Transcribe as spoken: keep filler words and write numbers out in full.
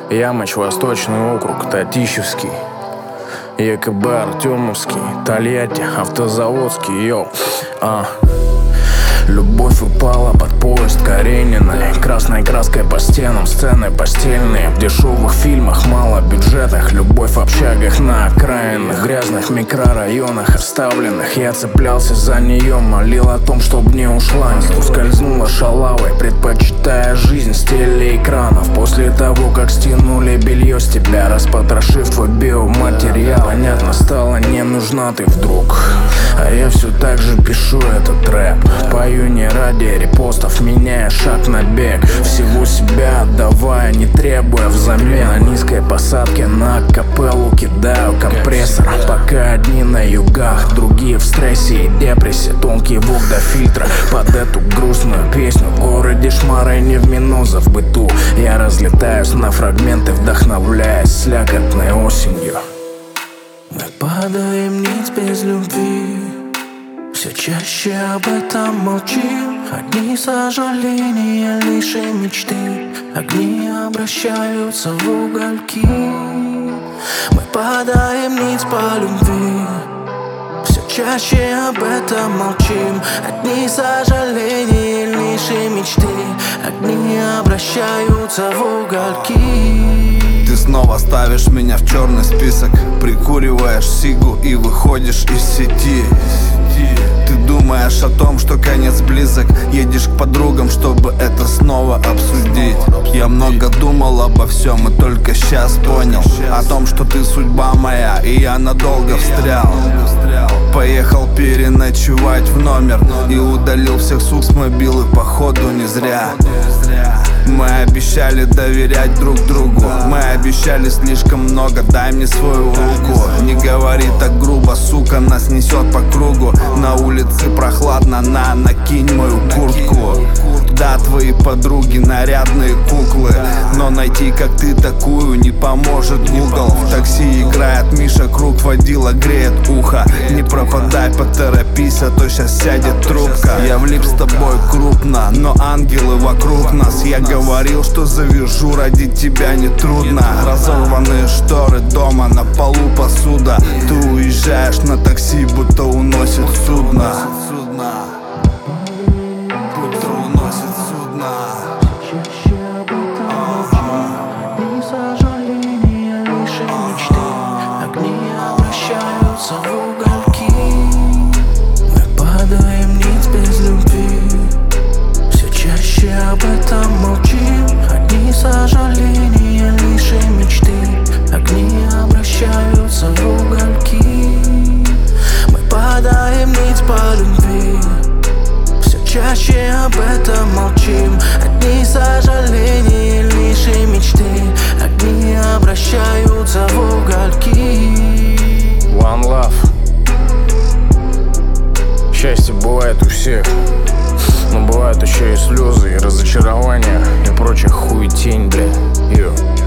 Ямыч, Восточный округ, Татищевский, ЕКБ, Артемовский, Тольятти, Автозаводский, йоу, а любовь упала под поезд Карениной. Красной краской по стенам, сцены постельные. В дешевых фильмах, малобюджетных. Любовь в общагах на окраинах, грязных микрорайонах оставленных. Я цеплялся за нее, молил о том, чтоб не ушла, не ускользнула шалавой, предпочитая жизнь с телеэкранов. После того, как стянули белье с тебя, распотрошив твой биоматериал, понятно стало, не нужна ты вдруг. А я все так же пишу этот рэп, пою не ради репостов, меняя шаг на бег, всего себя отдавая, не требуя взамен. На низкой посадке на капеллу кидаю компрессор, пока одни на югах, другие в стрессе и депрессии. Тонкий звук до фильтра под эту грустную песню. В городе шмары не в миноза, в быту я разлетаюсь на фрагменты, вдохновляясь слякотной осенью. Мы падаем ниц без любви, все чаще об этом молчим. Одни сожаления, лишь и мечты, огни обращаются в угольки. Мы падаем ниц по любви, все чаще об этом молчим. Одни сожаления, лишь и мечты, огни обращаются в угольки. Ты снова ставишь меня в черный список, прикуриваешь сигу и выходишь из сети. Ты думаешь о том, что конец близок, едешь к подругам, чтобы это снова обсудить. Я много думал обо всем и только сейчас понял о том, что ты судьба моя, и я надолго встрял. Поехал переночевать в номер и удалил всех сук с мобилы, походу не зря. Мы обещали доверять друг другу, мы обещали слишком много, дай мне свою руку. Не говори так грубо, сука, нас несет по кругу. На улице прохладно, на, накинь мою куртку. Да, твои подруги нарядные куклы, но найти как ты такую не поможет Google. В такси играет Миша Круг, водила греет ухо. Не пропадай, поторопись, а то щас сядет трубка. Я влип с тобой крупно, но ангелы вокруг нас. Я говорил, что завяжу, ради тебя не трудно. Разорванные шторы дома, на полу посуда. Ты уезжаешь на такси, будто уносит судно. Будто уносит судно. Одни сожаления, лишь и мечты, огни обращаются в угольки. Мы падаем ниц без любви, все чаще об этом молчим. Одни сожаления, лишь и мечты, огни обращаются в угольки. Мы падаем ниц по любви, все чаще об этом молчим. Одни сожаления, лишь и мечты, огни обращаются в угольки. One love. Счастье бывает у всех, но бывают еще и слезы, и разочарования, и прочая хуетень, бля. Йо.